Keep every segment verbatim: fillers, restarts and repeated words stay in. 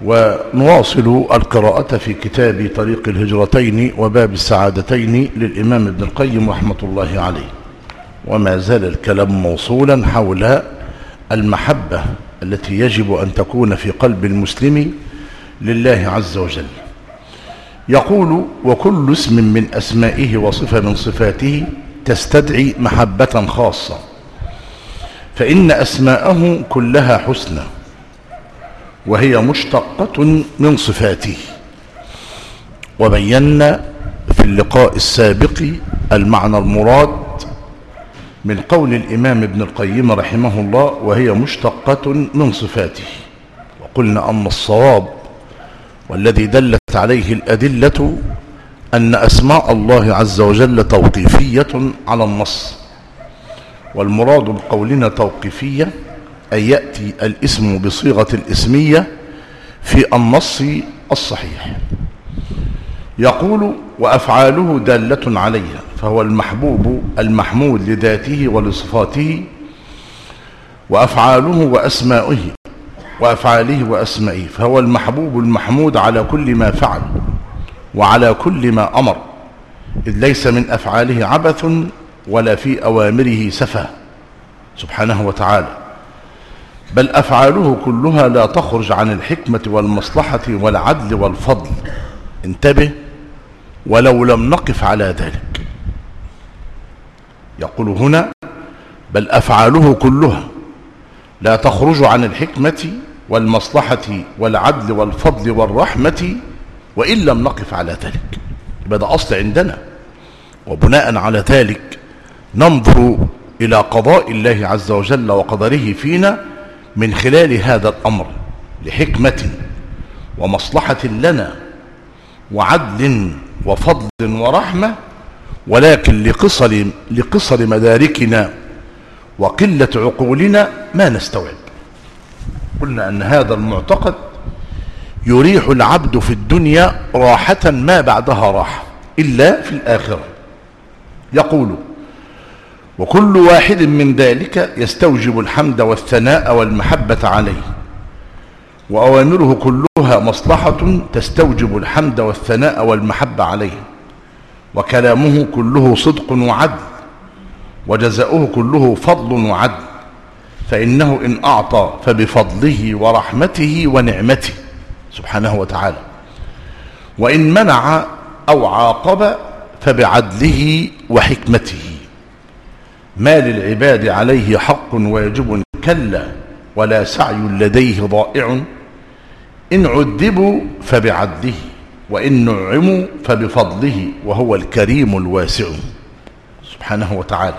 ونواصل القراءة في كتاب طريق الهجرتين وباب السعادتين للإمام ابن القيم رحمة الله عليه، وما زال الكلام موصولا حول المحبة التي يجب أن تكون في قلب المسلم لله عز وجل. يقول: وكل اسم من أسمائه وصفة من صفاته تستدعي محبة خاصة، فإن أسماءه كلها حسنى وهي مشتقة من صفاته. وبينا في اللقاء السابق المعنى المراد من قول الإمام ابن القيم رحمه الله وهي مشتقة من صفاته، وقلنا أن الصواب والذي دلت عليه الأدلة أن أسماء الله عز وجل توقيفية على النص، والمراد بقولنا توقيفية أن يأتي الاسم بصيغة الاسمية في النص الصحيح. يقول: وأفعاله دالة عليها، فهو المحبوب المحمود لذاته ولصفاته، وأفعاله وأسمائه وأفعاله وأسمائه، فهو المحبوب المحمود على كل ما فعل وعلى كل ما أمر، إذ ليس من أفعاله عبث ولا في أوامره سفه سبحانه وتعالى، بل أفعاله كلها لا تخرج عن الحكمة والمصلحة والعدل والفضل. انتبه، ولو لم نقف على ذلك. يقول هنا: بل أفعاله كلها لا تخرج عن الحكمة والمصلحة والعدل والفضل والرحمة، وإن لم نقف على ذلك. يبقى ده أصل عندنا، وبناء على ذلك ننظر إلى قضاء الله عز وجل وقدره فينا من خلال هذا الأمر، لحكمة ومصلحة لنا وعدل وفضل ورحمة، ولكن لقصر, لقصر مداركنا وقلة عقولنا ما نستوعب. قلنا أن هذا المعتقد يريح العبد في الدنيا راحة ما بعدها راحة إلا في الآخرة. يقول: وكل واحد من ذلك يستوجب الحمد والثناء والمحبة عليه، وأوامره كلها مصلحة تستوجب الحمد والثناء والمحبة عليه، وكلامه كله صدق وعدل، وجزاؤه كله فضل وعدل، فإنه إن أعطى فبفضله ورحمته ونعمته سبحانه وتعالى، وإن منع أو عاقب فبعدله وحكمته. ما للعباد عليه حق ويجب كلا، ولا سعي لديه ضائع، إن عذبوا فبعدله، وإن نعموا فبفضله، وهو الكريم الواسع سبحانه وتعالى.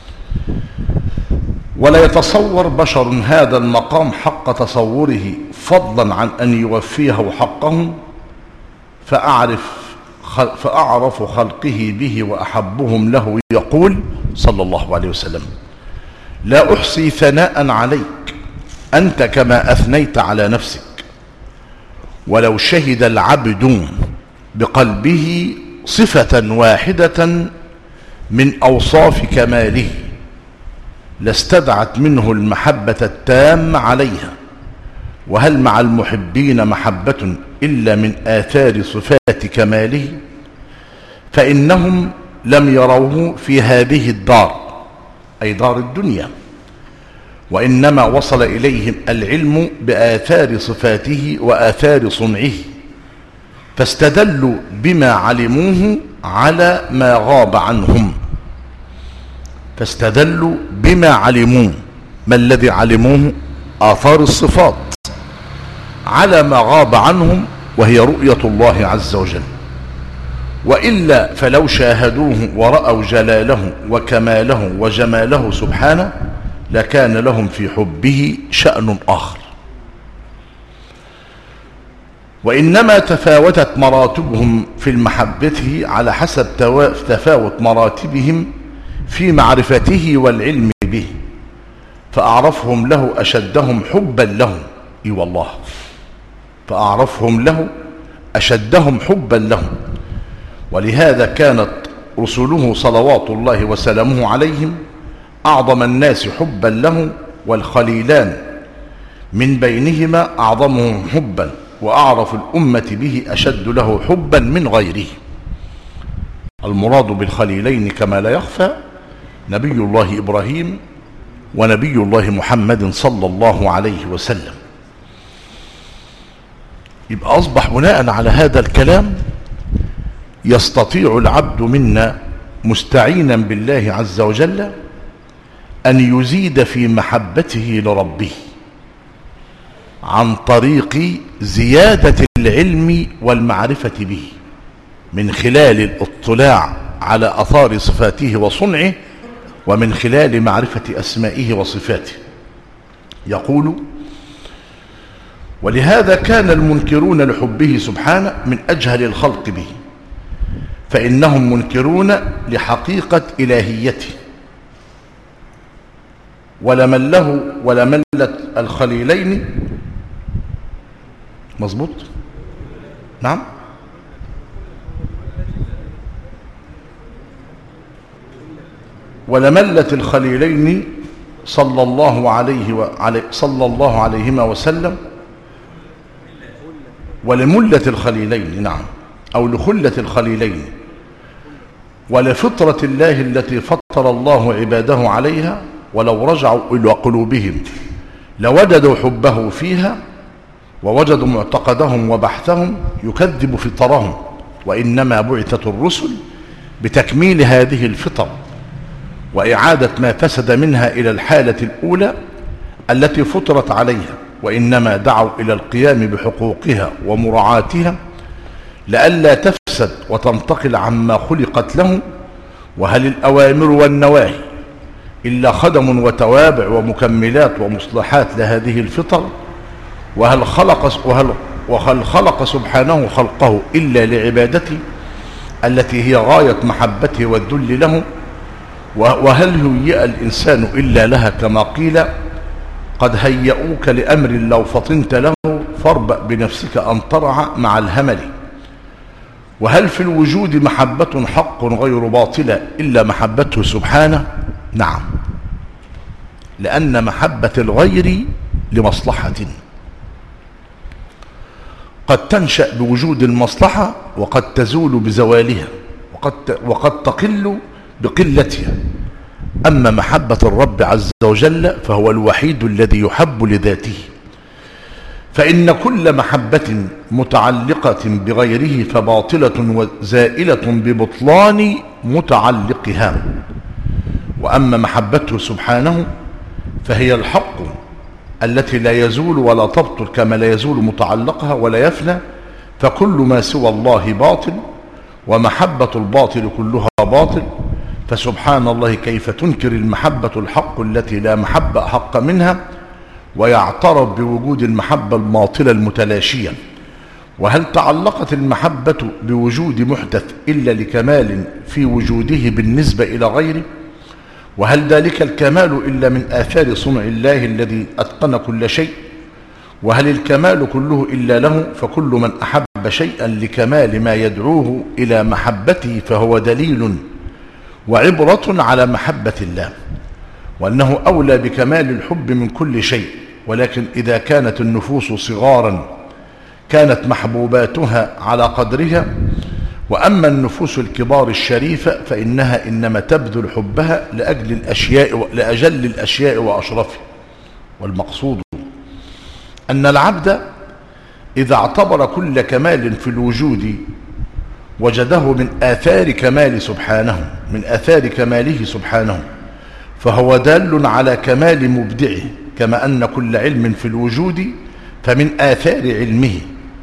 ولا يتصور بشر هذا المقام حق تصوره، فضلا عن أن يوفيه حقه، فأعرف فأعرف خلقه به وأحبهم له يقول صلى الله عليه وسلم: لا أحصي ثناء عليك أنت كما أثنيت على نفسك. ولو شهد العبد بقلبه صفة واحدة من أوصاف كماله لاستدعت منه المحبة التامة عليها، وهل مع المحبين محبة إلا من آثار صفات كماله؟ فإنهم لم يروه في هذه الدار، أي دار الدنيا، وإنما وصل إليهم العلم بآثار صفاته وآثار صنعه، فاستدلوا بما علموه على ما غاب عنهم. فاستدلوا بما علموه، ما الذي علموه؟ آثار الصفات، على ما غاب عنهم، وهي رؤية الله عز وجل. وإلا فلو شاهدوه ورأوا جلاله وكماله وجماله سبحانه لكان لهم في حبه شأن آخر. وإنما تفاوتت مراتبهم في المحبة على حسب تفاوت مراتبهم في معرفته والعلم به، فأعرفهم له أشدهم حبا له. إي والله، فأعرفهم له أشدهم حبا له. ولهذا كانت رسله صلوات الله وسلامه عليهم أعظم الناس حبا له، والخليلان من بينهما أعظمهم حبا وأعرف الأمة به أشد له حبا من غيره. المراد بالخليلين كما لا يخفى نبي الله إبراهيم ونبي الله محمد صلى الله عليه وسلم. يبقى أصبح بناء على هذا الكلام يستطيع العبد منا مستعينا بالله عز وجل أن يزيد في محبته لربه عن طريق زيادة العلم والمعرفة به من خلال الاطلاع على أثار صفاته وصنعه ومن خلال معرفة أسمائه وصفاته. يقول: ولهذا كان المنكرون لحبه سبحانه من أجهل الخلق به، فإنهم منكرون لحقيقة إلهيته، ولمن له ولملة الخليلين مظبوط؟ نعم، ولملة الخليلين صلى الله عليه وعلي صلى الله عليهما وسلم، ولملة الخليلين نعم أو لخلة الخليلين، ولفطرة الله التي فطر الله عباده عليها، ولو رجعوا إلى قلوبهم لوجدوا حبه فيها، ووجدوا معتقدهم وبحثهم يكذب فطرهم، وإنما بعثت الرسل بتكميل هذه الفطر وإعادة ما فسد منها إلى الحالة الأولى التي فطرت عليها، وإنما دعوا إلى القيام بحقوقها ومراعاتها لئلا تفسد وتنتقل عما خلقت له. وهل الأوامر والنواهي إلا خدم وتوابع ومكملات ومصلحات لهذه الفطر؟ وهل خلق, وهل وهل خلق سبحانه خلقه إلا لعبادته التي هي غاية محبته والذل له؟ وهل هيئ الإنسان إلا لها كما قيل: قد هيئوك لأمر لو فطنت له فاربأ بنفسك أن ترعى مع الهمل. وهل في الوجود محبة حق غير باطلة إلا محبته سبحانه؟ نعم، لأن محبة الغير لمصلحة قد تنشأ بوجود المصلحة وقد تزول بزوالها وقد, وقد تقل بقلتها. أما محبة الرب عز وجل فهو الوحيد الذي يحب لذاته، فإن كل محبة متعلقة بغيره فباطلة وزائلة ببطلان متعلقها. وأما محبته سبحانه فهي الحق التي لا يزول ولا تبطل كما لا يزول متعلقها ولا يفنى، فكل ما سوى الله باطل، ومحبة الباطل كلها باطل. فسبحان الله كيف تنكر المحبة الحق التي لا محبة حق منها ويعترف بوجود المحبة الباطلة المتلاشية؟ وهل تعلقت المحبة بوجود محدث إلا لكمال في وجوده بالنسبة إلى غيره؟ وهل ذلك الكمال إلا من آثار صنع الله الذي أتقن كل شيء؟ وهل الكمال كله إلا له؟ فكل من أحب شيئا لكمال ما يدعوه إلى محبته فهو دليل وعبرة على محبة الله، وأنه أولى بكمال الحب من كل شيء. ولكن إذا كانت النفوس صغارا كانت محبوباتها على قدرها، وأما النفوس الكبار الشريفة فإنها إنما تبذل حبها لأجل الأشياء لأجل الأشياء وأشرفها. والمقصود أن العبد إذا اعتبر كل كمال في الوجود وجده من آثار كمال سبحانه من آثار كماله سبحانه، فهو دال على كمال مبدعه، كما أن كل علم في الوجود فمن آثار علمه،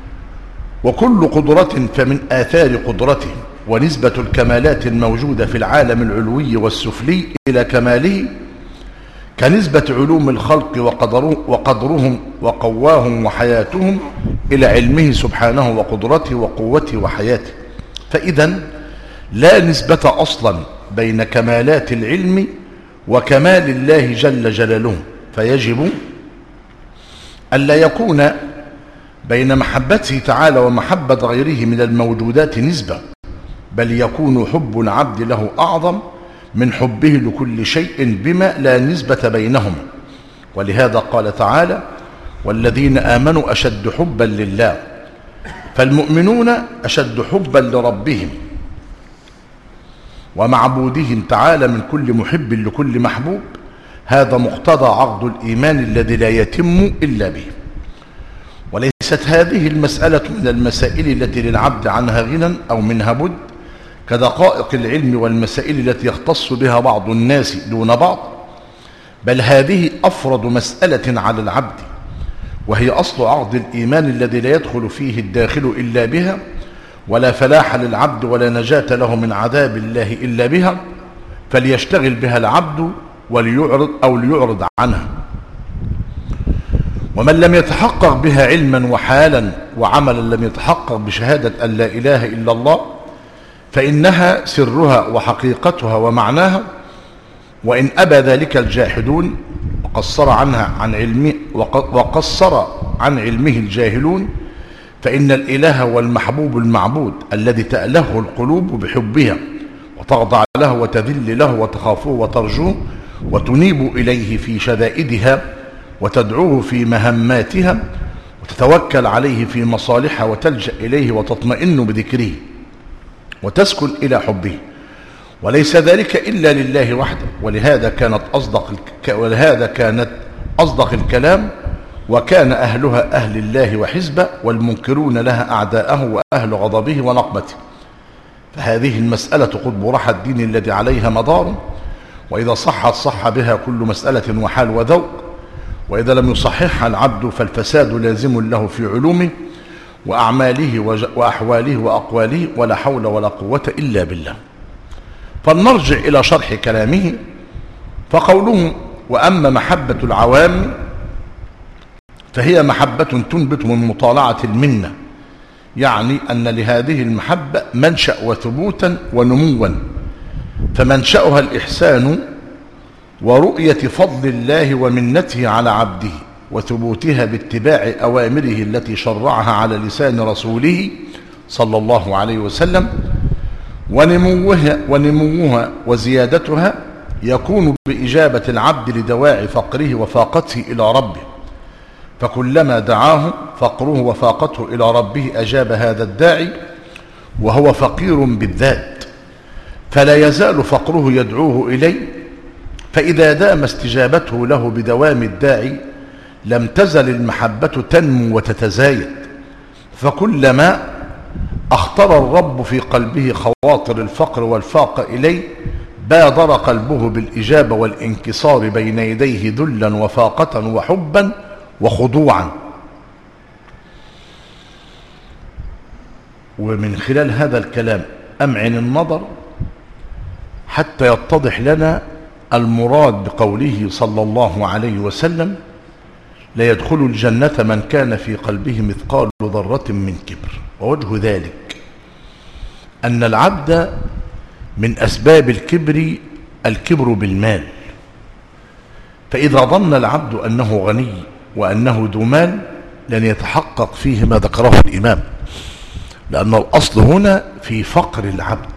وكل قدرة فمن آثار قدرته. ونسبة الكمالات الموجودة في العالم العلوي والسفلي إلى كماله كنسبة علوم الخلق وقدرهم وقواهم وحياتهم إلى علمه سبحانه وقدرته وقوته وحياته. فإذا لا نسبة أصلا بين كمالات العلم وكمال الله جل جلاله، فيجب ألا يكون بين محبته تعالى ومحبة غيره من الموجودات نسبة، بل يكون حب العبد له أعظم من حبه لكل شيء بما لا نسبة بينهما. ولهذا قال تعالى: والذين آمنوا أشد حبا لله فالمؤمنون أشد حبا لربهم ومعبودهم تعالى من كل محب لكل محبوب. هذا مقتضى عقد الإيمان الذي لا يتم إلا به. وليست هذه المسألة من المسائل التي للعبد عنها غنى أو منها بد، كدقائق العلم والمسائل التي يختص بها بعض الناس دون بعض، بل هذه أفرض مسألة على العبد، وهي أصل عقد الإيمان الذي لا يدخل فيه الداخل إلا بها، ولا فلاح للعبد ولا نجاة له من عذاب الله إلا بها، فليشتغل بها العبد وليعرض أو ليعرض عنها. ومن لم يتحقق بها علما وحالا وعملا لم يتحقق بشهادة أن لا إله إلا الله، فإنها سرها وحقيقتها ومعناها، وإن أبى ذلك الجاحدون وقصر عنها عن علمه وقصر عن علمه الجاهلون، فإن الإله والمحبوب المعبود الذي تأله القلوب بحبها وتخضع له وتذل له وتخافه وترجوه وتنيب إليه في شدائدها وتدعوه في مهماتها وتتوكل عليه في مصالحها وتلجأ إليه وتطمئن بذكره وتسكن إلى حبه، وليس ذلك إلا لله وحده. ولهذا كانت أصدق ولهذا كانت أصدق الكلام، وكان أهلها أهل الله وحزبه، والمنكرون لها أعداءه وأهل غضبه ونقمته. فهذه المسألة قطب رحى الدين الذي عليها مدار، وإذا صحت صح بها كل مسألة وحال وذوق، وإذا لم يصححها العبد فالفساد لازم له في علومه وأعماله وأحواله وأقواله، ولا حول ولا قوة إلا بالله. فلنرجع إلى شرح كلامه. فقوله: وأما محبة العوام فهي محبة تنبت من مطالعة المنة، يعني أن لهذه المحبة منشأ وثبوتا ونموا، فمنشأها الإحسان ورؤية فضل الله ومنته على عبده، وثبوتها باتباع أوامره التي شرعها على لسان رسوله صلى الله عليه وسلم، ونموها, ونموها وزيادتها يكون بإجابة العبد لدواعي فقره وفاقته إلى ربه، فكلما دعاه فقره وفاقته إلى ربه أجاب هذا الداعي وهو فقير بالذات، فلا يزال فقره يدعوه إليه. فإذا دام استجابته له بدوام الداعي لم تزل المحبة تنمو وتتزايد، فكلما اختار الرب في قلبه خواطر الفقر والفاق إليه بادر قلبه بالإجابة والانكسار بين يديه ذلا وفاقة وحبا وخضوعا. ومن خلال هذا الكلام أمعن النظر حتى يتضح لنا المراد بقوله صلى الله عليه وسلم: لا يدخل الجنة من كان في قلبه مثقال ذرة من كبر. ووجه ذلك أن العبد من أسباب الكبر الكبر بالمال، فإذا ظن العبد أنه غني وأنه ذو مال لن يتحقق فيه ما ذكره الإمام، لأن الأصل هنا في فقر العبد.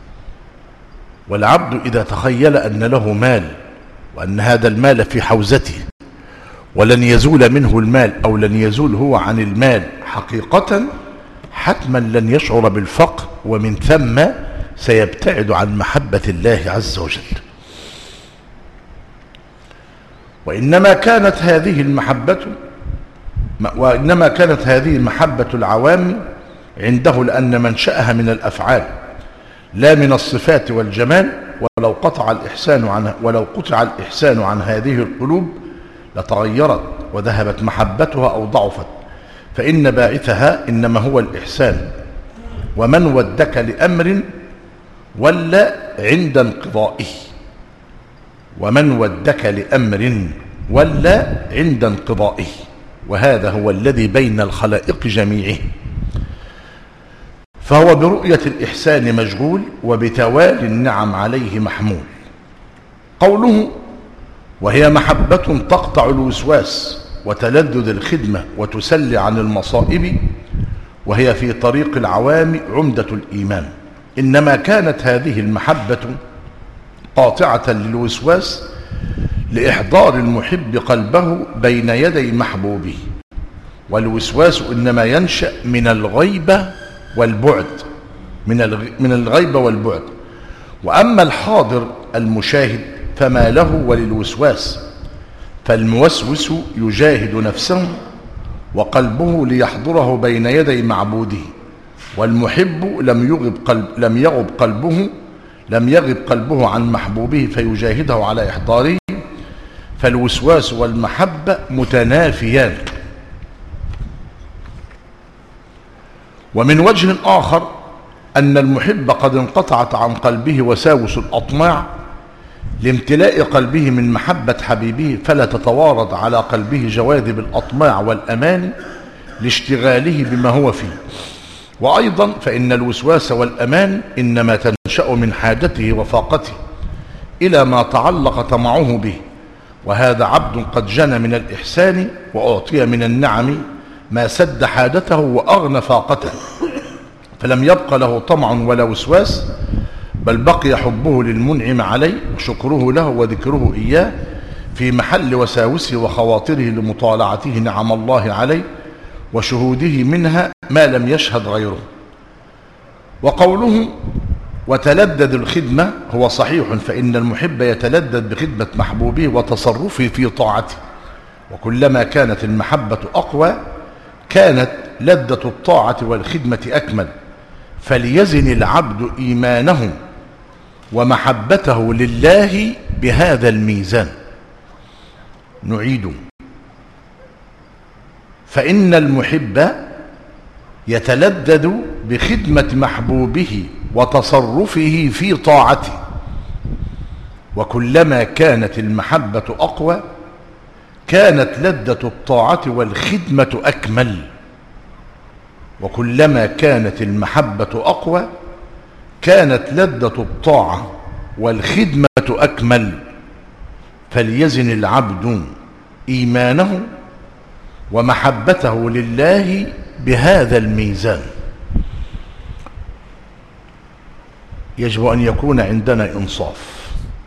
والعبد إذا تخيل أن له مال وأن هذا المال في حوزته ولن يزول منه المال أو لن يزول هو عن المال حقيقة، حتما لن يشعر بالفقر، ومن ثم سيبتعد عن محبة الله عز وجل. وإنما كانت هذه المحبة وإنما كانت هذه محبة العوام عنده لأن منشأها من الأفعال لا من الصفات والجمال، ولو قطع الإحسان عن ولو قطع الإحسان عن هذه القلوب لتغيرت وذهبت محبتها أو ضعفت، فإن باعثها إنما هو الإحسان. ومن ودك لأمر ولا عند انقضائه ومن ودك لأمر ولا عند انقضائه وهذا هو الذي بين الخلائق جميعه، فهو برؤية الإحسان مشغول وبتوالي النعم عليه محمول. قوله: وهي محبة تقطع الوسواس وتلذذ الخدمة وتسلي عن المصائب، وهي في طريق العوام عمدة الإيمان. إنما كانت هذه المحبة قاطعة للوسواس لإحضار المحب قلبه بين يدي محبوبه، والوسواس إنما ينشأ من الغيبة والبعد، من الغيبة والبعد. وأما الحاضر المشاهد فما له وللوسواس، فالموسوس يجاهد نفسه وقلبه ليحضره بين يدي معبوده، والمحب لم يغب قلب لم يغب قلبه لم يغب قلبه عن محبوبه فيجاهده على إحضاره، فالوسواس والمحبة متنافيان. ومن وجه آخر أن المحب قد انقطعت عن قلبه وساوس الأطماع لامتلاء قلبه من محبة حبيبه، فلا تتوارد على قلبه جواذب الأطماع والأماني لاشتغاله بما هو فيه. وأيضا فإن الوسواس والأمان إنما تنشأ من حاجته وفاقته إلى ما تعلق طمعه به، وهذا عبد قد جنى من الإحسان وأعطي من النعم ما سد حاجته وأغنى فاقته، فلم يبق له طمع ولا وسواس، بل بقي حبه للمنعم عليه وشكره له وذكره إياه في محل وساوسه وخواطره لمطالعته نعم الله عليه وشهوده منها ما لم يشهد غيره. وقوله وتلذذ الخدمة هو صحيح، فإن المحب يتلذذ بخدمة محبوبه وتصرفه في طاعته، وكلما كانت المحبة أقوى كانت لذة الطاعة والخدمة أكمل، فليزن العبد إيمانه ومحبته لله بهذا الميزان. نعيد: فإن المحب يتلذذ بخدمة محبوبه وتصرفه في طاعته، وكلما كانت المحبة أقوى كانت لذة الطاعة والخدمة أكمل، وكلما كانت المحبة أقوى كانت لذة الطاعة والخدمة أكمل، فليزن العبد إيمانه ومحبته لله بهذا الميزان. يجب أن يكون عندنا إنصاف.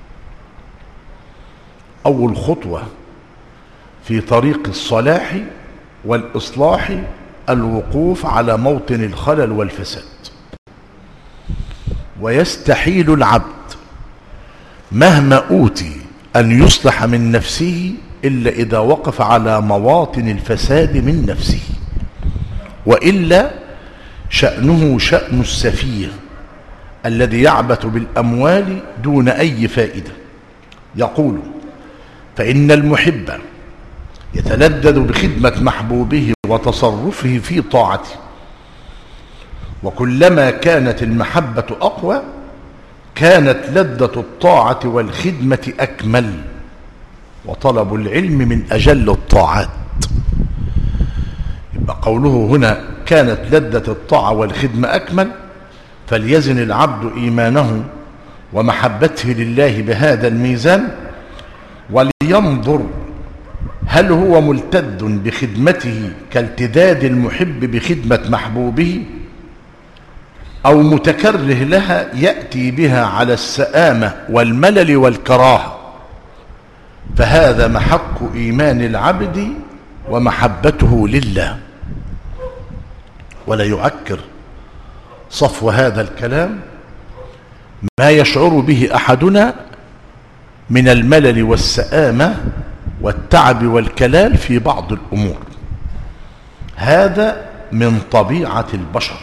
أول خطوة في طريق الصلاح والإصلاح الوقوف على موطن الخلل والفساد، ويستحيل العبد مهما أوتي أن يصلح من نفسه إلا إذا وقف على مواطن الفساد من نفسه، وإلا شأنه شأن السفيه الذي يعبث بالأموال دون أي فائدة. يقول: فإن المحب يتلذذ بخدمة محبوبه وتصرفه في طاعته، وكلما كانت المحبة أقوى كانت لذة الطاعة والخدمة أكمل، وطلب العلم من أجل الطاعات. يبقى قوله هنا كانت لذة الطاعة والخدمة أكمل، فليزن العبد إيمانه ومحبته لله بهذا الميزان، ولينظر هل هو ملتذ بخدمته كالتذاذ المحب بخدمة محبوبه، أو متكره لها يأتي بها على السآمة والملل والكراهة، فهذا محك إيمان العبد ومحبته لله. ولا يعكر صفو هذا الكلام ما يشعر به أحدنا من الملل والسآمة والتعب والكلال في بعض الأمور، هذا من طبيعة البشر،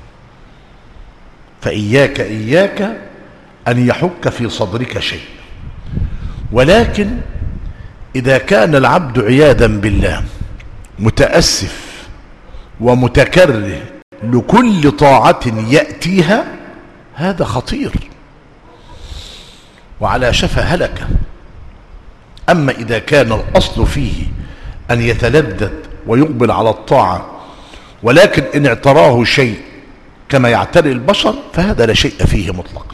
فإياك إياك أن يحك في صدرك شيء. ولكن إذا كان العبد عياذا بالله متأسف ومتكره لكل طاعة يأتيها، هذا خطير وعلى شفا هلكة. أما إذا كان الأصل فيه أن يتلذذ ويقبل على الطاعة، ولكن إن اعتراه شيء كما يعتري البشر فهذا لا شيء فيه مطلقا.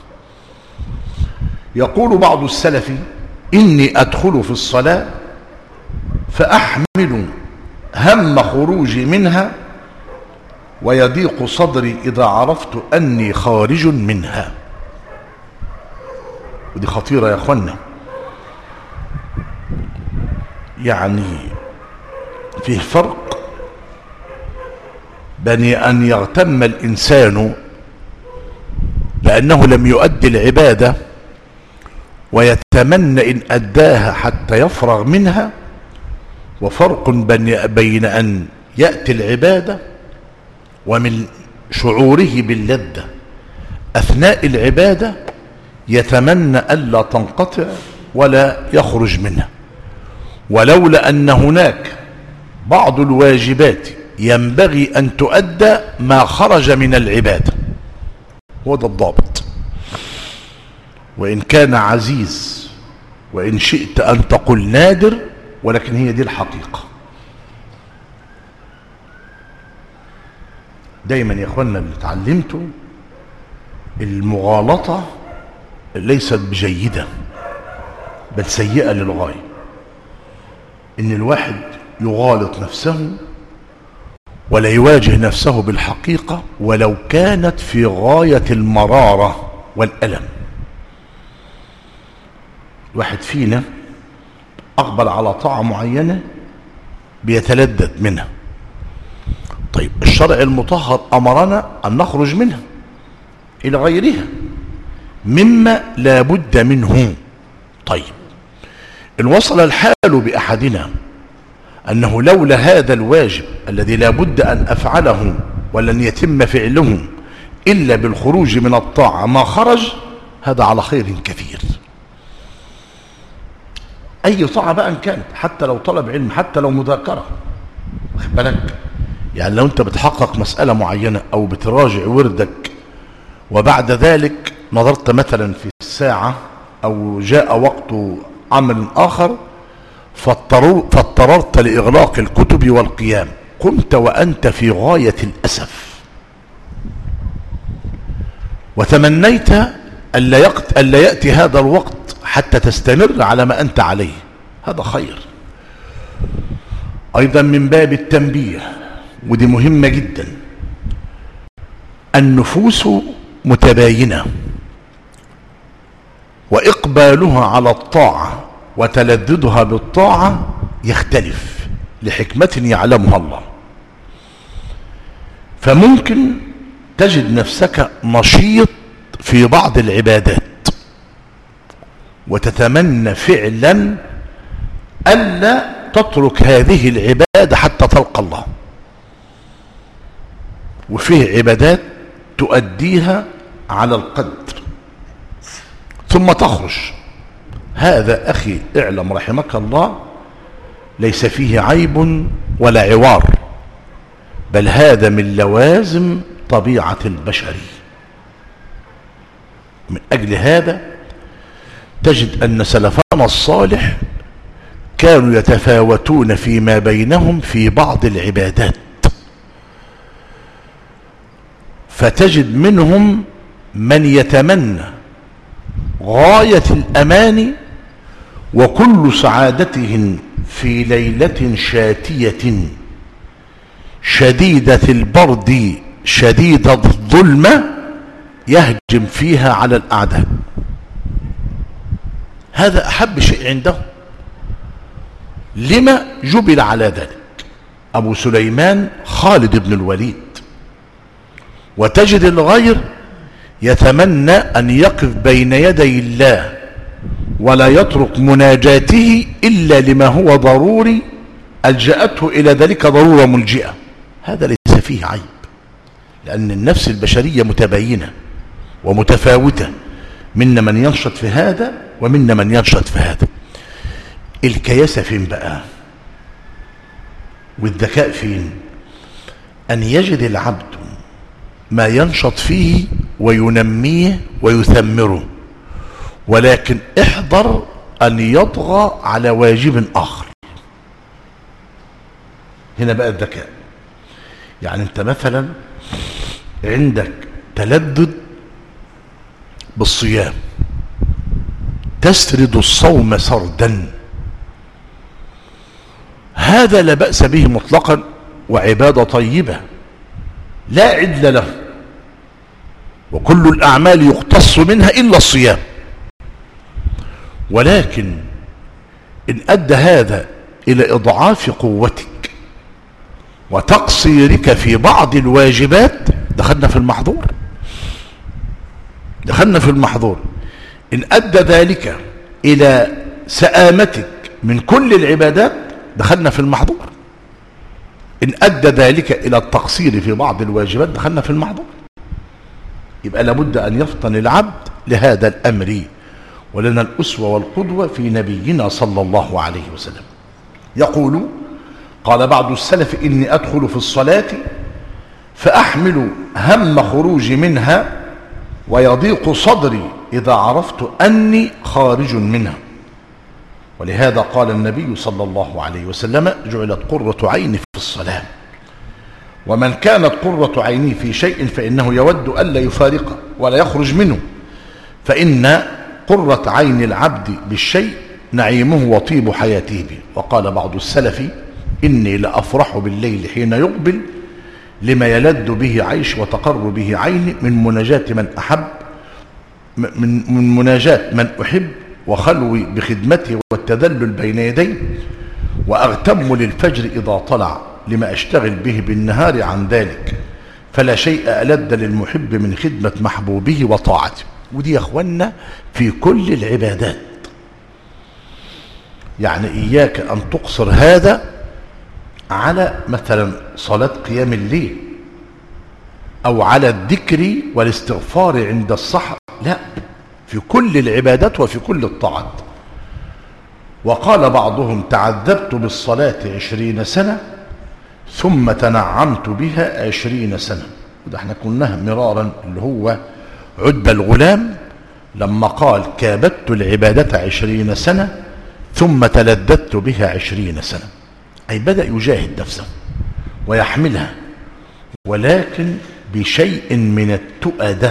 يقول بعض السلف: إني أدخل في الصلاة فأحمل هم خروجي منها ويضيق صدري إذا عرفت أني خارج منها. ودي خطيرة يا أخوانا، يعني فيه فرق بل أن يغتم الإنسان لأنه لم يؤدي العبادة ويتمنى إن أداها حتى يفرغ منها، وفرق بين أن يأتي العبادة ومن شعوره باللذة أثناء العبادة يتمنى ألا تنقطع ولا يخرج منها، ولولا أن هناك بعض الواجبات ينبغي أن تؤدى ما خرج من العبادة. هو ده الضابط. وإن كان عزيز، وإن شئت أن تقول نادر، ولكن هي دي الحقيقة. دايما يا اخوانا اللي اتعلمته المغالطة ليست بجيدة بل سيئة للغاية. ان الواحد يغالط نفسه ولا يواجه نفسه بالحقيقة ولو كانت في غاية المرارة والألم. واحد فينا أقبل على طاعة معينة بيتلذذ منها، طيب الشرع المطهر أمرنا أن نخرج منها إلى غيرها مما لا بد منه. طيب إن وصل الحال بأحدنا أنه لولا هذا الواجب الذي لا بد أن أفعله ولن يتم فعله إلا بالخروج من الطاعة ما خرج، هذا على خير كثير. أي طاعة بقى إن كانت، حتى لو طلب علم، حتى لو مذاكرة، واخد بالك؟ يعني لو أنت بتحقق مسألة معينة أو بتراجع وردك وبعد ذلك نظرت مثلا في الساعة أو جاء وقت عمل آخر فاضطررت لإغلاق الكتب والقيام، قمت وأنت في غاية الأسف وتمنيت ألا يأتي هذا الوقت حتى تستمر على ما أنت عليه، هذا خير. أيضا من باب التنبيه، ودي مهمة جدا، النفوس متباينة وإقبالها على الطاعة وتلذذها بالطاعة يختلف لحكمة يعلمها الله. فممكن تجد نفسك نشيط في بعض العبادات وتتمنى فعلا ألا تترك هذه العبادة حتى تلقى الله، وفيه عبادات تؤديها على القدر ثم تخرج. هذا أخي اعلم رحمك الله ليس فيه عيب ولا عوار، بل هذا من لوازم طبيعة البشر. من أجل هذا تجد أن سلفنا الصالح كانوا يتفاوتون فيما بينهم في بعض العبادات، فتجد منهم من يتمنى غاية الأمان وكل سعادته في ليلة شاتية شديدة البرد شديدة الظلمة يهجم فيها على الأعداء. هذا أحب شيء عنده. لما جبل على ذلك؟ أبو سليمان خالد بن الوليد. وتجد الغير يتمنى أن يقف بين يدي الله ولا يترك مناجاته إلا لما هو ضروري ألجأته إلى ذلك ضرورة ملجئة. هذا ليس فيه عيب، لأن النفس البشرية متباينة ومتفاوتة، منا من ينشط في هذا ومنا من ينشط في هذا. الكياسة فين بقى والذكاء فين؟ أن يجد العبد ما ينشط فيه وينميه ويثمره، ولكن احذر أن يطغى على واجب آخر. هنا بقى الذكاء. يعني انت مثلا عندك تلذذ بالصيام، تسرد الصوم سردا، هذا لا بأس به مطلقا وعبادة طيبة لا عدل له، وكل الأعمال يقتص منها إلا الصيام. ولكن إن أدى هذا إلى إضعاف قوتك وتقصيرك في بعض الواجبات دخلنا في المحظور، دخلنا في المحظور. إن أدى ذلك إلى سآمتك من كل العبادات دخلنا في المحظور. إن أدى ذلك إلى التقصير في بعض الواجبات دخلنا في المحظور. يبقى لابد أن يفطن العبد لهذا الأمر، ولنا الأسوة والقدوة في نبينا صلى الله عليه وسلم. يقول: قال بعض السلف: إني أدخل في الصلاة فأحمل هم خروجي منها ويضيق صدري إذا عرفت أني خارج منها. ولهذا قال النبي صلى الله عليه وسلم: جعلت قرة عيني في الصلاة. ومن كانت قرة عيني في شيء فإنه يود ألا يفارقه ولا يخرج منه، فإن قرة عين العبد بالشيء نعيمه وطيب حياته به. وقال بعض السلف: إني لأفرح بالليل حين يقبل لما يلد به عيش وتقر به عيني من مناجاة من أحب من, من مناجاة من أحب وخلوي بخدمته والتذلل بين يديه، وأغتم للفجر إذا طلع لما أشتغل به بالنهار عن ذلك، فلا شيء ألد للمحب من خدمة محبوبه وطاعته. ودي يا أخوانا في كل العبادات. يعني إياك أن تقصر هذا على مثلا صلاة قيام الليل أو على الذكر والاستغفار عند السحر، لا، في كل العبادات وفي كل الطاعات. وقال بعضهم: تعذبت بالصلاة عشرين سنة ثم تنعمت بها عشرين سنة. وده احنا قلناها مرارا، اللي هو عتبة الغلام لما قال: كابدت العبادة عشرين سنة ثم تلذذت بها عشرين سنة، أي بدأ يجاهد نفسه ويحملها، ولكن بشيء من التؤدة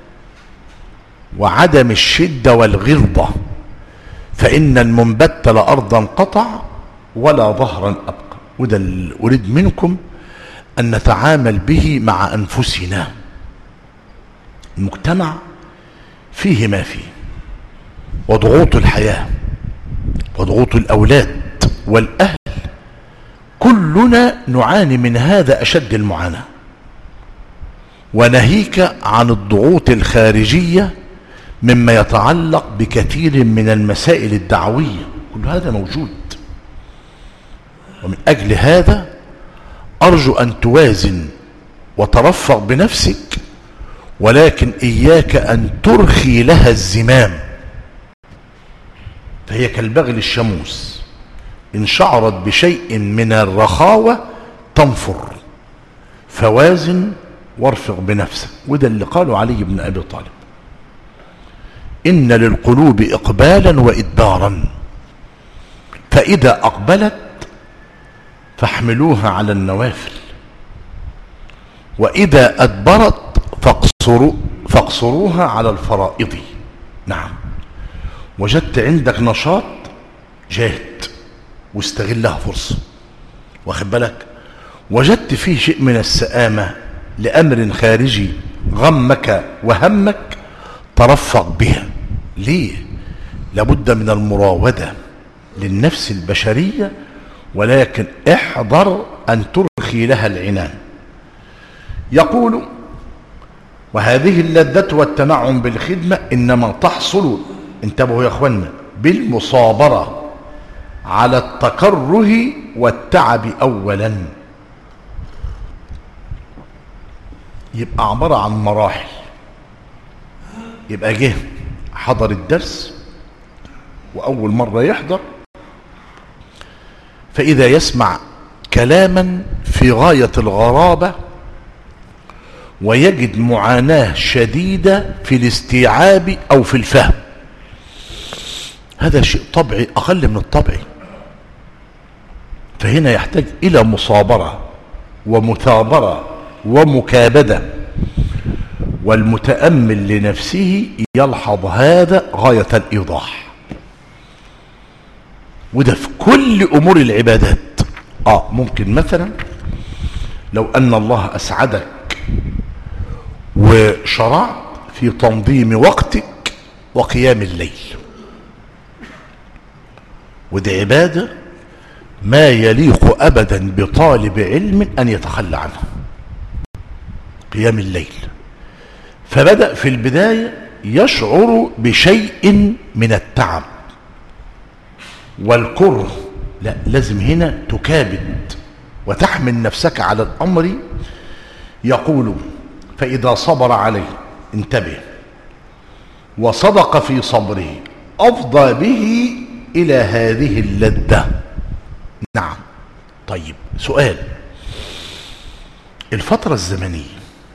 وعدم الشدة والغلظة، فإن المنبت لأرضا قطع ولا ظهرا أبقى. وده اللي أريد منكم أن نتعامل به مع أنفسنا. المجتمع فيه ما فيه، وضغوط الحياة وضغوط الأولاد والأهل، كلنا نعاني من هذا أشد المعاناة. وناهيك عن الضغوط الخارجية مما يتعلق بكثير من المسائل الدعوية، كل هذا موجود. ومن أجل هذا أرجو أن توازن وترفق بنفسك، ولكن إياك أن ترخي لها الزمام، فهي كالبغل الشموس، إن شعرت بشيء من الرخاوة تنفر. فوازن وارفق بنفسك. وده اللي قاله علي بن أبي طالب: إن للقلوب إقبالا وإدبارا، فإذا أقبلت فاحملوها على النوافل، وإذا أدبرت فاقصروا فاقصروها على الفرائض. نعم، وجدت عندك نشاط، جاهد واستغلها فرصة، واخد بالك. وجدت فيه شيء من السآمة لأمر خارجي غمك وهمك، ترفق بها. ليه؟ لابد من المراودة للنفس البشرية، ولكن احذر أن ترخي لها العنان. يقول: وهذه اللذة والتنعم بالخدمة إنما تحصل، انتبهوا يا أخوانا، بالمصابرة على التكره والتعب أولا. يبقى عبارة عن مراحل. يبقى جه حضر الدرس، وأول مرة يحضر، فإذا يسمع كلاما في غاية الغرابة ويجد معاناة شديدة في الاستيعاب أو في الفهم، هذا شيء طبيعي أقل من الطبيعي. فهنا يحتاج إلى مصابرة ومثابرة ومكابدة، والمتأمل لنفسه يلحظ هذا غاية الإيضاح. وده في كل أمور العبادات. آه ممكن مثلا لو أن الله أسعدك وشرعت في تنظيم وقتك وقيام الليل، ودي عبادة ما يليق أبدا بطالب علم أن يتخلى عنه، قيام الليل. فبدأ في البداية يشعر بشيء من التعب والكره، لا لازم هنا تكابد وتحمل نفسك على الأمر. يقول فإذا صبر عليه، انتبه، وصدق في صبره أفضى به إلى هذه اللذة. نعم. طيب سؤال، الفترة الزمنية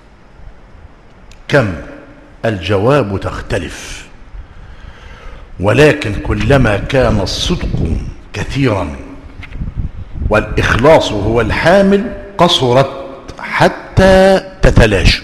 كم؟ الجواب تختلف، ولكن كلما كان الصدق كثيرا والإخلاص هو الحامل قصرت حتى تتلاشى.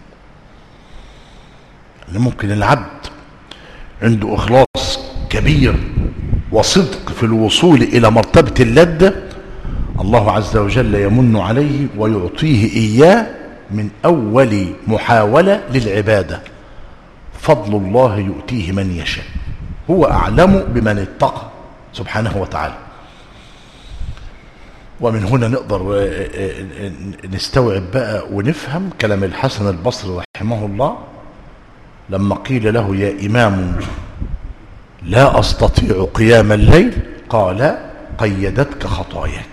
ممكن العبد عنده إخلاص كبير وصدق في الوصول إلى مرتبة اللذة، الله عز وجل يمن عليه ويعطيه إياه من أول محاولة للعبادة. فضل الله يؤتيه من يشاء، هو أعلم بمن اتقى سبحانه وتعالى. ومن هنا نقدر نستوعب بقى ونفهم كلام الحسن البصري رحمه الله لما قيل له يا إمام لا أستطيع قيام الليل، قال قيدتك خطاياك.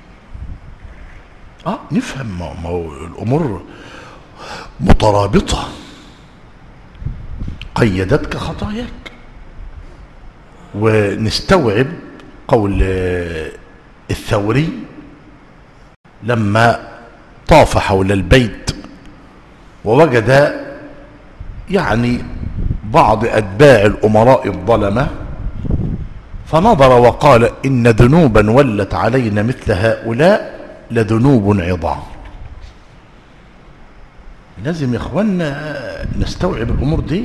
آه نفهم، ما هو الأمور مترابطة. قيدتك خطاياك. ونستوعب قول الثوري لما طاف حول البيت ووجد يعني بعض أتباع الأمراء الظلمة، فنظر وقال إن ذنوبا ولت علينا مثل هؤلاء لذنوب عظام. لازم يا إخوانا نستوعب الأمور دي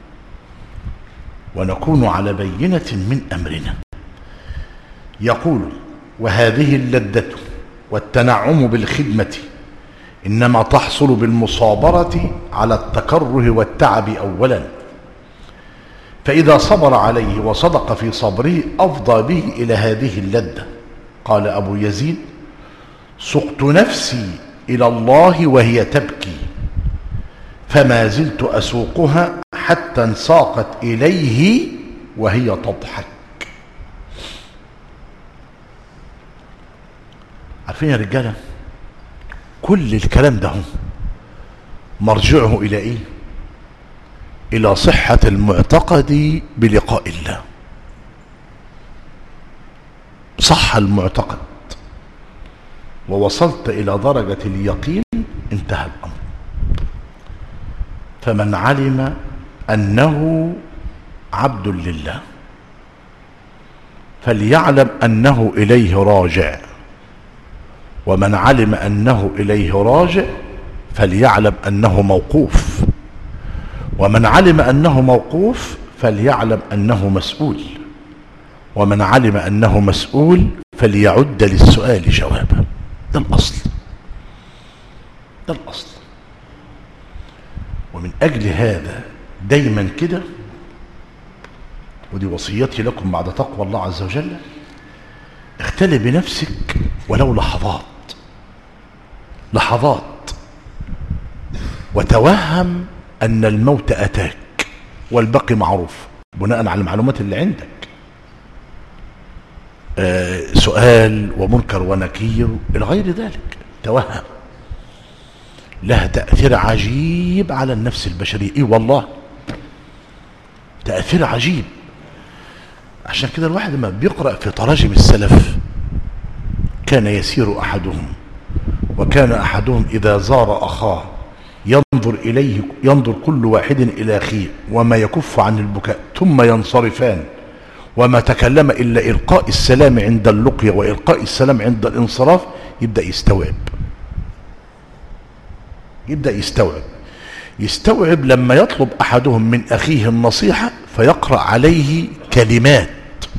ونكون على بينة من أمرنا. يقول وهذه اللذة والتنعم بالخدمة إنما تحصل بالمصابرة على التكره والتعب أولا، فإذا صبر عليه وصدق في صبره أفضى به إلى هذه اللذة. قال أبو يزيد سقت نفسي إلى الله وهي تبكي فما زلت أسوقها حتى انساقت إليه وهي تضحك. عارفين يا رجالة كل الكلام ده مرجعه إلى إيه؟ إلى صحة المعتقد بلقاء الله. صح المعتقد ووصلت إلى درجة اليقين انتهى الأمر. فمن علم أنه عبد لله فليعلم أنه إليه راجع، ومن علم أنه إليه راجع فليعلم أنه موقوف، ومن علم أنه موقوف فليعلم أنه مسؤول، ومن علم أنه مسؤول فليعد للسؤال جوابا. ده الأصل، ده الأصل. ومن أجل هذا دايما كده، ودي وصيتي لكم بعد تقوى الله عز وجل، اختلي بنفسك ولو لحظات لحظات وتوهم أن الموت أتاك والبقي معروف بناء على المعلومات اللي عندك. آه سؤال ومنكر ونكير إلى غير ذلك، توهم لها تأثير عجيب على النفس البشرية. إيه والله تأثير عجيب. عشان كده الواحد لما بيقرأ في تراجم السلف كان يسير أحدهم وكان أحدهم إذا زار أخاه ينظر إليه، ينظر كل واحد إلى أخيه وما يكف عن البكاء ثم ينصرفان وما تكلم إلا إلقاء السلام عند اللقية وإلقاء السلام عند الانصراف. يبدأ يستوعب يبدأ يستوعب يستوعب لما يطلب أحدهم من أخيه النصيحة فيقرأ عليه كلمات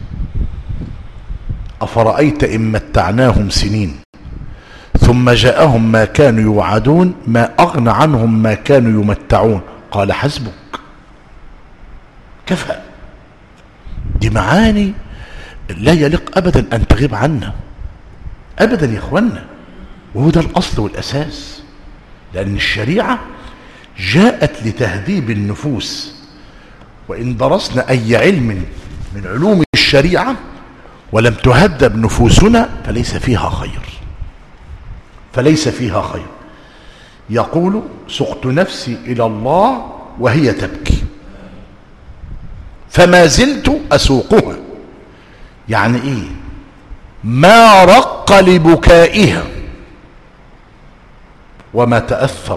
أفرأيت إن متعناهم سنين ثم جاءهم ما كانوا يوعدون ما أغنى عنهم ما كانوا يمتعون قال حسبك كفى. دي معاني لا يليق أبدا أن تغيب عنا. أبدا يا إخوانا، وهو ده الأصل والأساس، لأن الشريعة جاءت لتهذيب النفوس. وإن درسنا أي علم من علوم الشريعة ولم تهذب نفوسنا فليس فيها خير، فليس فيها خير. يقول: سقت نفسي إلى الله وهي تبكي فما زلت أسوقها. يعني إيه؟ ما رق لبكائها وما تأثر،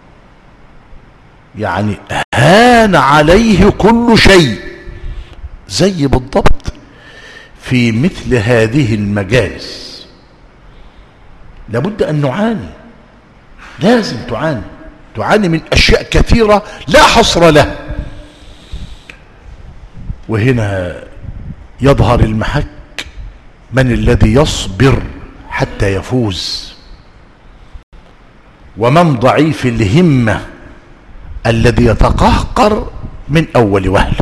يعني هان عليه كل شيء. زي بالضبط في مثل هذه المجالس لابد أن نعاني، لازم تعاني، تعاني من أشياء كثيرة لا حصر لها. وهنا يظهر المحك من الذي يصبر حتى يفوز، ومن ضعيف الهمة الذي يتقهقر من أول وهلة.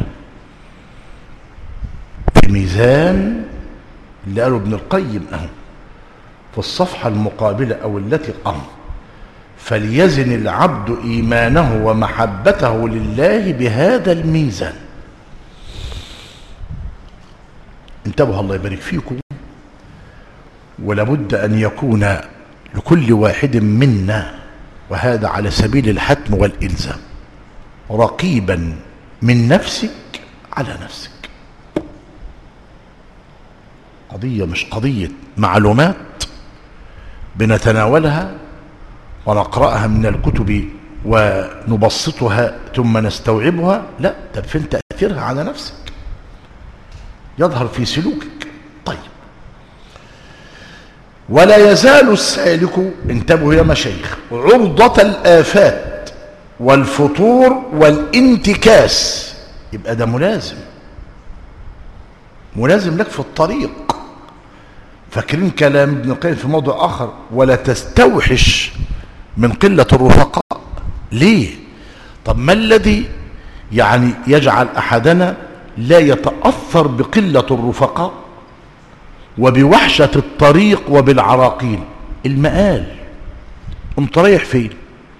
في ميزان اللي قاله ابن القيم أهو في الصفحة المقابلة أو التي قام: فليزن العبد إيمانه ومحبته لله بهذا الميزان. انتبهوا الله يبارك فيكم. ولابد أن يكون لكل واحد منا، وهذا على سبيل الحتم والإلزام، رقيبا من نفسك على نفسك. قضية مش قضية معلومات بنتناولها ونقرأها من الكتب ونبسطها ثم نستوعبها، لا، طب فين تأثيرها على نفسك؟ يظهر في سلوكك. طيب، ولا يزال السالك، انتبهوا يا مشايخ، عرضة الآفات والفتور والانتكاس. يبقى ده ملازم، ملازم لك في الطريق. فاكرين كلام ابن القيم في موضوع آخر: ولا تستوحش من قلة الرفقاء. ليه؟ طب ما الذي يعني يجعل أحدنا لا يتأثر بقلة الرفقاء وبوحشة الطريق وبالعراقيل؟ المآل. قمت رايح فين؟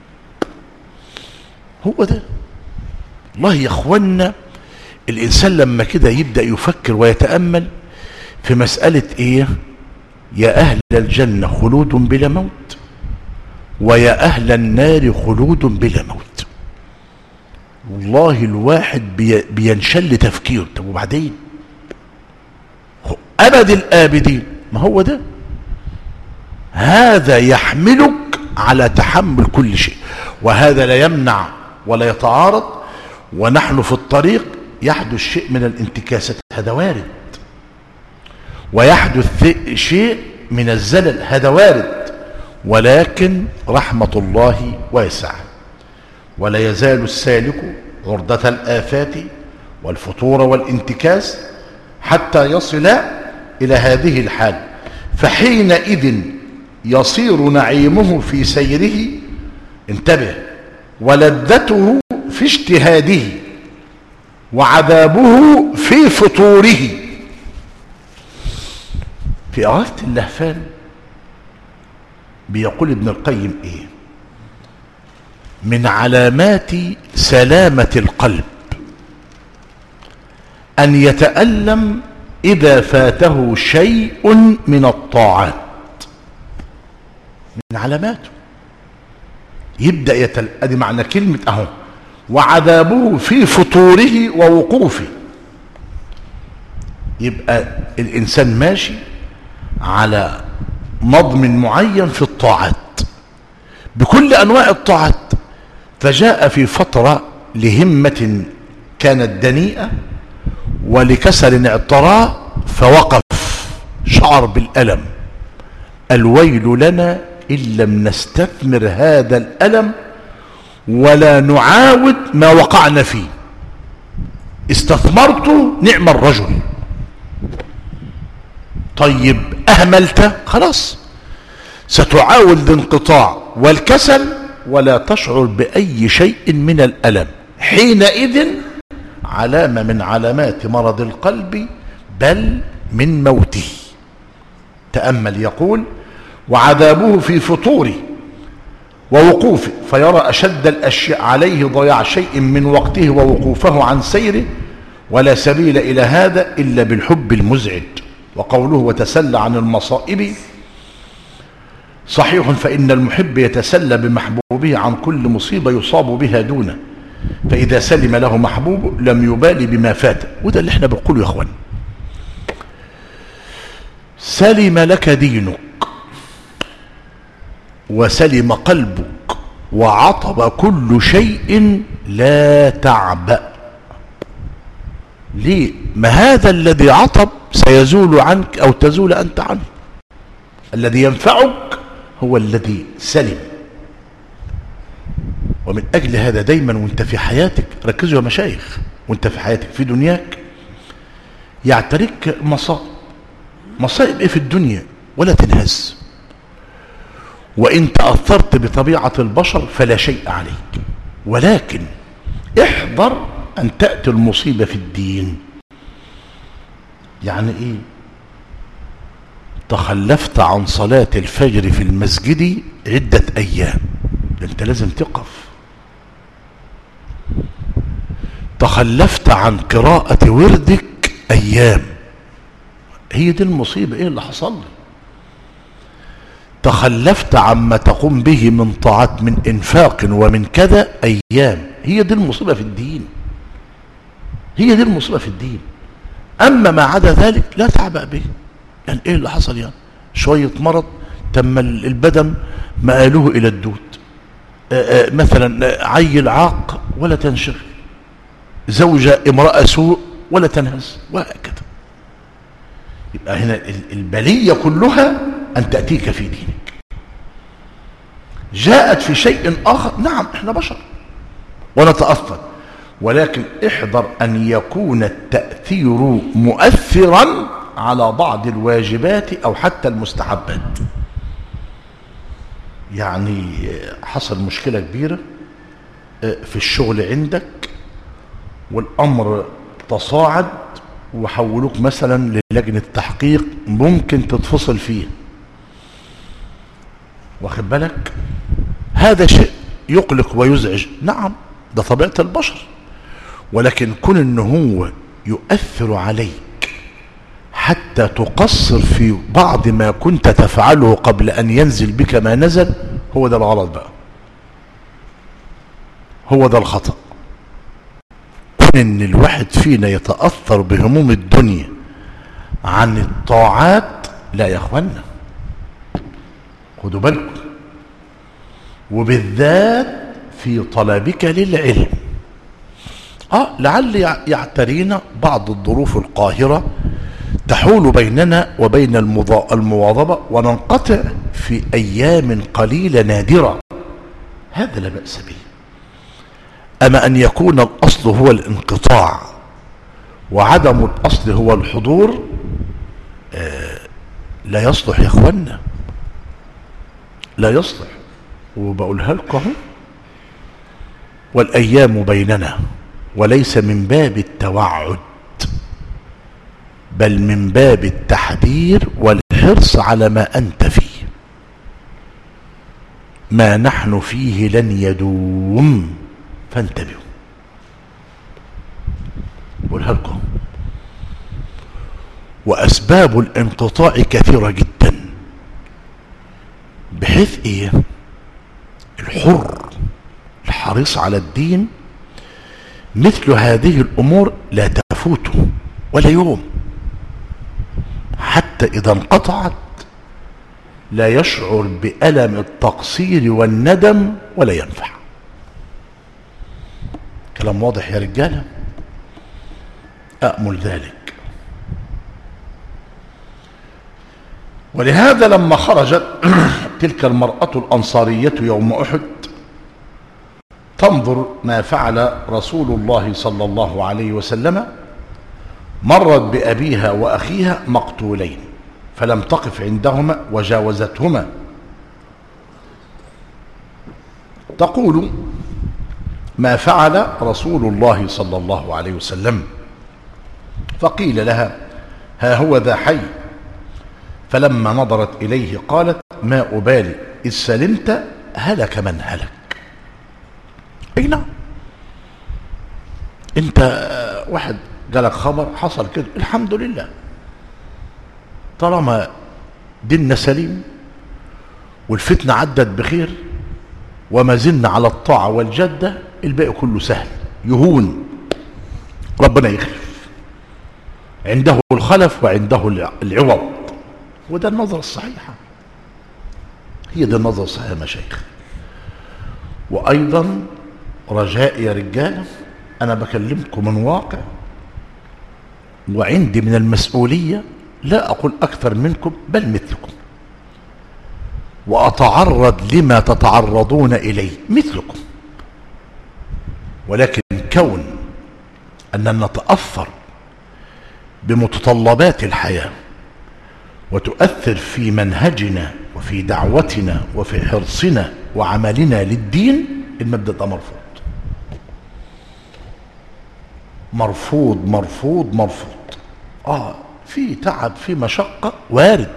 هو ده. والله يا اخوانا، الإنسان لما كده يبدأ يفكر ويتأمل في مسألة إيه؟ يا أهل الجنة خلود بلا موت، ويا أهل النار خلود بلا موت. والله الواحد بي بينشل تفكيره. طب وبعدين؟ أبد الآبدين. ما هو ده، هذا يحملك على تحمل كل شيء، وهذا لا يمنع ولا يتعارض. ونحن في الطريق يحدث شيء من الانتكاسات، هذا وارد، ويحدث شيء من الزلل، هذا وارد، ولكن رحمة الله واسعة. ولا يزال السالك عرضة الآفات والفتور والانتكاس حتى يصل إلى هذه الحال، فحينئذ يصير نعيمه في سيره، انتبه، ولذته في اجتهاده، وعذابه في فطوره. في إغاثة اللهفان بيقول ابن القيم ايه؟ من علامات سلامة القلب أن يتألم إذا فاته شيء من الطاعات. من علاماته يبدأ يتل... ادي معنى كلمة اهو: وعذابه في فطوره ووقوفه. يبقى الإنسان ماشي على نظم معين في الطاعات بكل أنواع الطاعات، فجاء في فترة لهمة كانت دنيئة ولكسل اعتراه فوقف، شعر بالألم. الويل لنا إن لم نستثمر هذا الألم ولا نعاود ما وقعنا فيه. استثمرت نعم الرجل. طيب أهملت، خلاص ستعاود الانقطاع والكسل ولا تشعر بأي شيء من الألم. حينئذ علامة من علامات مرض القلب، بل من موته. تأمل، يقول: وعذابه في فطوره ووقوفه، فيرى أشد الأشياء عليه ضياع شيء من وقته ووقوفه عن سيره، ولا سبيل إلى هذا إلا بالحب المزعج. وقوله وتسلى عن المصائب صحيح، فإن المحب يتسلى بمحبوبه عن كل مصيبة يصاب بها دونه، فإذا سلم له محبوب لم يبالي بما فات. وده اللي احنا بنقوله يا اخوان، سلم لك دينك وسلم قلبك وعطب كل شيء لا تعبأ. ليه؟ ما هذا الذي عطب سيزول عنك أو تزول أنت عنه. الذي ينفعك هو الذي سلم. ومن أجل هذا دايما وانت في حياتك، ركزوا يا مشايخ، وانت في حياتك في دنياك يعترك مصائب. مصائب ايه في الدنيا؟ ولا تنهز. وإن تأثرت بطبيعة البشر فلا شيء عليك، ولكن احذر أن تأتي المصيبة في الدين. يعني إيه؟ تخلفت عن صلاة الفجر في المسجد عدة أيام، أنت لازم تقف. تخلفت عن قراءة وردك أيام، هي دي المصيبة. إيه اللي حصل لي؟ تخلفت عما تقوم به من طاعات من إنفاق ومن كذا أيام، هي دي المصيبة في الدين. هي دي المصيبة في الدين. أما ما عدا ذلك لا تعبأ به. يعني إيه اللي حصل؟ يعني شوية مرض تم البدن مآله إلى الدود، آآ آآ مثلا عيل عاق ولا تنشغل، زوجة امرأة سوء ولا تنهز، وهكذا. يبقى هنا البلية كلها أن تأتيك في دينك. جاءت في شيء آخر، نعم احنا بشر ونتأثر، ولكن احذر أن يكون التأثير مؤثرا على بعض الواجبات أو حتى المستحبات. يعني حصل مشكلة كبيرة في الشغل عندك، والأمر تصاعد وحولوك مثلا للجنة تحقيق ممكن تتفصل فيه، واخد بالك؟ هذا شيء يقلق ويزعج، نعم ده طبيعة البشر، ولكن كون انه هو يؤثر عليك حتى تقصر في بعض ما كنت تفعله قبل ان ينزل بك ما نزل، هو ده الغلط بقى، هو ده الخطأ. كون ان الواحد فينا يتأثر بهموم الدنيا عن الطاعات، لا يا اخوانا خدوا بالكم، وبالذات في طلبك للعلم. اه لعل يعترينا بعض الظروف القاهرة تحول بيننا وبين المواظبة وننقطع في ايام قليلة نادرة، هذا لا بأس به. اما ان يكون الاصل هو الانقطاع وعدم الاصل هو الحضور، آه لا يصلح يا اخوانا، لا يصلح. وبقولها لكم والايام بيننا، وليس من باب التوعد بل من باب التحذير والحرص على ما انت فيه. ما نحن فيه لن يدوم، فانتبهوا. بقولها لكم. واسباب الانقطاع كثيرة جدا، بحيث ايه؟ الحر الحريص على الدين مثل هذه الامور لا تفوته ولا يوم، حتى اذا انقطعت لا يشعر بألم التقصير والندم ولا ينفع. كلام واضح يا رجالة؟ أأمل ذلك. ولهذا لما خرجت تلك المرأة الأنصارية يوم أحد تنظر ما فعل رسول الله صلى الله عليه وسلم، مرت بأبيها وأخيها مقتولين فلم تقف عندهما وجاوزتهما، تقول ما فعل رسول الله صلى الله عليه وسلم؟ فقيل لها ها هو ذا حي. فلما نظرت إليه قالت ما أبالي إذ سلمت هلك من هلك. أي نعم، أنت واحد جالك خبر حصل كده، الحمد لله، طالما ديننا سليم والفتنة عدت بخير وما زلنا على الطاعة والجدة، الباقي كله سهل يهون، ربنا يخلف، عنده الخلف وعنده العوض. وده النظرة الصحيحة، هي دي النظرة الصحيحة يا مشايخ. وأيضا رجاء يا رجالة، أنا بكلمكم من واقع وعندي من المسؤولية لا أقول أكثر منكم بل مثلكم، وأتعرض لما تتعرضون إليه مثلكم، ولكن كون أننا نتأثر بمتطلبات الحياة وتؤثر في منهجنا وفي دعوتنا وفي حرصنا وعملنا للدين، المبدأ ده مرفوض مرفوض مرفوض مرفوض. آه في تعب، في مشقة وارد،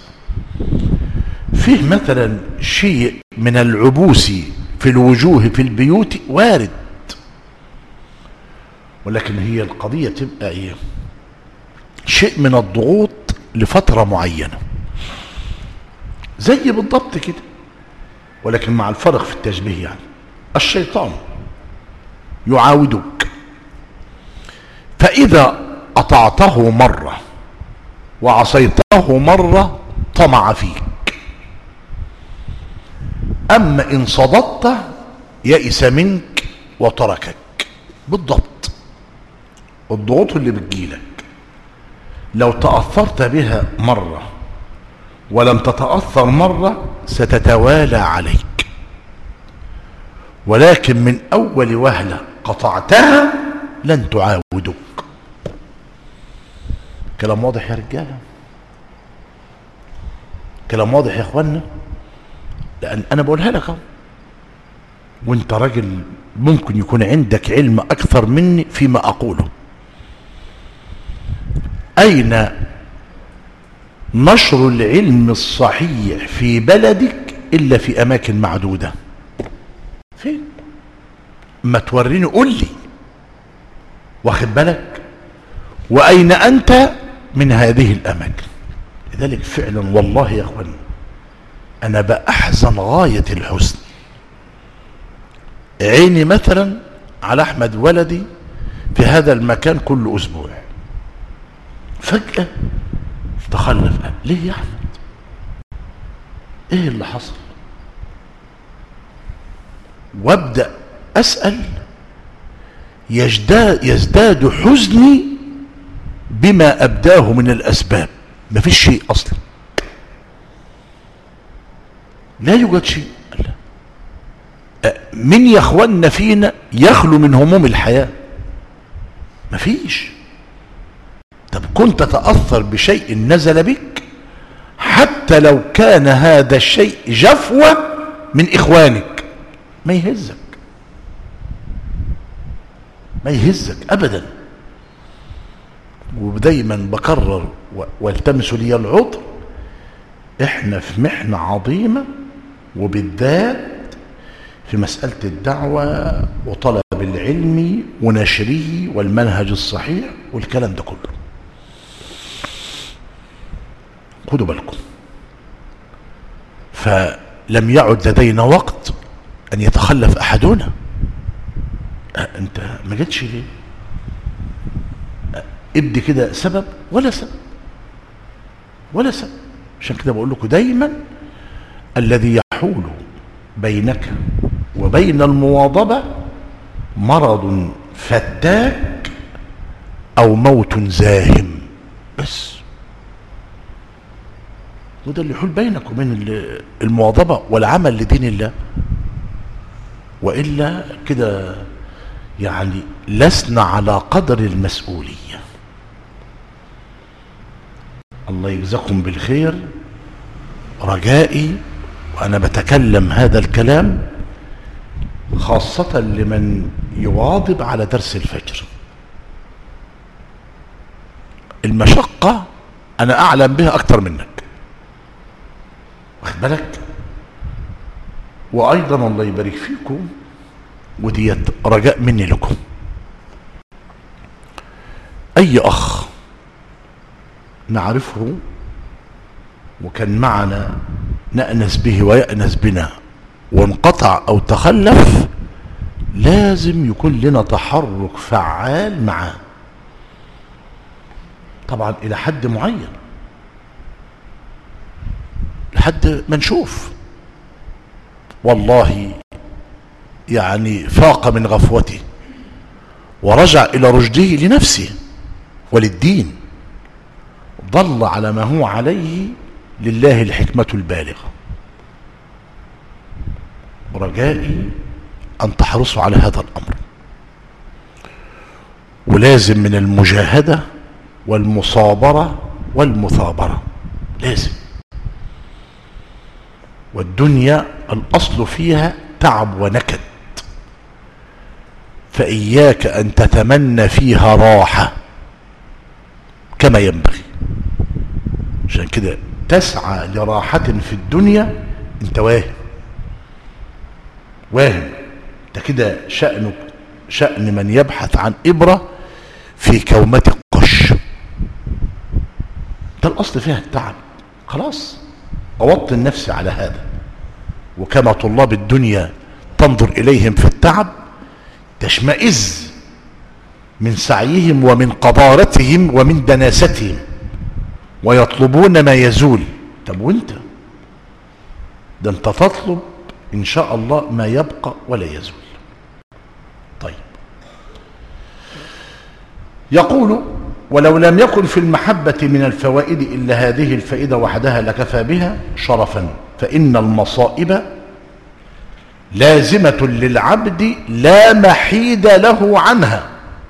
فيه مثلا شيء من العبوس في الوجوه في البيوت وارد، ولكن هي القضية تبقى ايه؟ شيء من الضغوط لفترة معينة زي بالضبط كده، ولكن مع الفرق في التشبيه. يعني الشيطان يعاودك، فإذا أطعته مرة وعصيته مرة طمع فيك، أما إن صددت يئس منك وتركك. بالضبط الضغوط اللي بتجيلك لو تأثرت بها مرة ولم تتأثر مرة ستتوالى عليك، ولكن من أول وهلة قطعتها لن تعاودك. كلام واضح يا رجالة؟ كلام واضح يا اخوانا؟ لأن أنا بقولها لك، وانت راجل ممكن يكون عندك علم أكثر مني فيما أقوله. أين نشر العلم الصحيح في بلدك إلا في أماكن معدودة؟ فين؟ ما توريني، قول لي، واخد بالك؟ وأين أنت من هذه الأماكن؟ لذلك فعلا والله يا أخوان أنا بأحزن غاية الحزن. عيني مثلا على أحمد ولدي في هذا المكان كل أسبوع، فجأة تخلف. ليه يا أحمد؟ إيه اللي حصل؟ وابدأ أسأل، يزداد, يزداد حزني بما أبداه من الأسباب. ما فيش شيء أصلا، لا يوجد شيء. من يا اخوانا فينا يخلو من هموم الحياة؟ ما فيش. طب كنت تتأثر بشيء نزل بك حتى لو كان هذا الشيء جفوة من إخوانك، ما يهزك، ما يهزك أبدا. ودايما بكرر والتمسوا لي العذر، احنا في محنة عظيمة، وبالذات في مسألة الدعوة وطلب العلم ونشره والمنهج الصحيح والكلام ده كله. خدوا بالكم، فلم يعد لدينا وقت أن يتخلف أحدنا. أه أنت ما جتش ليه؟ أه ابدي كده سبب ولا سبب ولا سبب. عشان كده بقول لكم دايما الذي يحول بينك وبين المواظبة مرض فتاك أو موت زاهم بس، وده اللي يحول بينك وبين المواظبة والعمل لدين الله. وإلا كده يعني لسنا على قدر المسؤولية. الله يجزاكم بالخير. رجائي وأنا بتكلم هذا الكلام خاصة لمن يواظب على درس الفجر، المشقة أنا أعلم بها أكتر منك، واخد واخد بالك؟ وأيضا الله يبارك فيكم، وديت رجاء مني لكم، أي أخ نعرفه وكان معنا نأنس به ويأنس بنا وانقطع أو تخلف، لازم يكون لنا تحرك فعال معه، طبعا إلى حد معين، لحد ما نشوف والله يعني فاق من غفوته ورجع إلى رشده لنفسه وللدين، ضل على ما هو عليه، لله الحكمة البالغة. رجائي أن تحرصوا على هذا الأمر، ولازم من المجاهدة والمصابرة والمثابرة، لازم. والدنيا الأصل فيها تعب ونكد، فإياك أن تتمنى فيها راحة كما ينبغي. عشان كده تسعى لراحة في الدنيا، انت واهم واهم انت كده شأنك شأن من يبحث عن إبرة في كومة قش. ده الأصل فيها التعب، خلاص أوطن نفسي على هذا. وكما طلاب الدنيا تنظر إليهم في التعب تشمئز من سعيهم ومن قدارتهم ومن دناستهم، ويطلبون ما يزول. طب وانت ده انت تطلب ان شاء الله ما يبقى ولا يزول. طيب، يقول: ولو لم يكن في المحبة من الفوائد إلا هذه الفائدة وحدها لكفى بها شرفا، فإن المصائب لازمة للعبد لا محيد له عنها،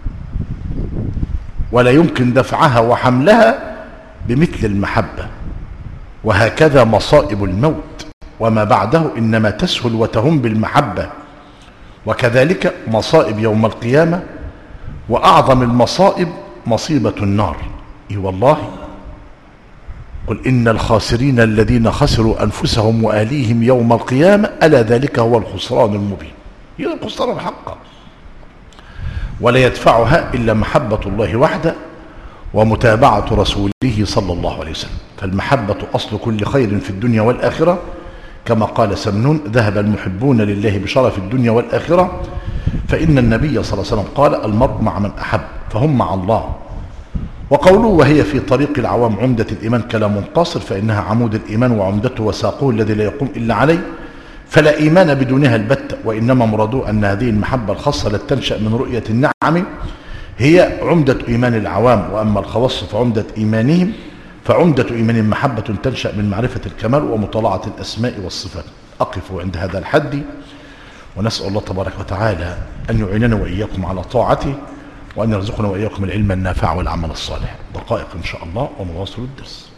ولا يمكن دفعها وحملها بمثل المحبة. وهكذا مصائب الموت وما بعده إنما تسهل وتهم بالمحبة، وكذلك مصائب يوم القيامة، وأعظم المصائب مصيبة النار. إي والله، قل إن الخاسرين الذين خسروا أنفسهم وأهليهم يوم القيامة ألا ذلك هو الخسران المبين. هي الخسران الحق، ولا يدفعها إلا محبة الله وحده ومتابعة رسوله صلى الله عليه وسلم. فالمحبة أصل كل خير في الدنيا والآخرة، كما قال سمنون: ذهب المحبون لله بشرف الدنيا والآخرة، فإن النبي صلى الله عليه وسلم قال: المرء مع من أحب، فهم مع الله. وقوله: وهي في طريق العوام عمدة الإيمان، كلام قاصر، فإنها عمود الإيمان وعمدته وساقه الذي لا يقوم إلا عليه، فلا إيمان بدونها البتة. وإنما مراده أن هذه المحبة الخاصة التي تنشأ من رؤية النعم هي عمدة إيمان العوام، وأما الخواص فعمدة إيمانهم فعمدة إيمان محبة تنشأ من معرفة الكمال ومطالعة الأسماء والصفات. أقف عند هذا الحد، ونسأل الله تبارك وتعالى أن يعيننا وإياكم على طاعته، وأن يرزقنا وإياكم العلم النافع والعمل الصالح. دقائق إن شاء الله ونواصل الدرس.